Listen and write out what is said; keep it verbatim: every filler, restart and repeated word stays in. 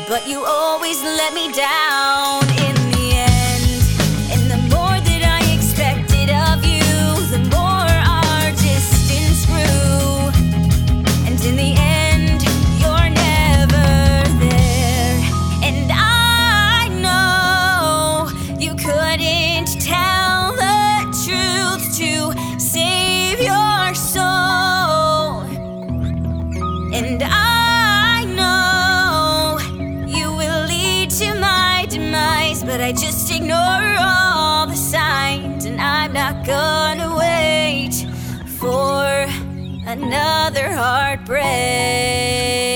but you always let me down in the end. And the more that I expected of you, the more our distance grew. And in the end, you're never there. And I know you couldn't tell the truth to save your soul. And I know you will lead to my demise, but I just ignore all the signs, and I'm not gonna wait for another heartbreak.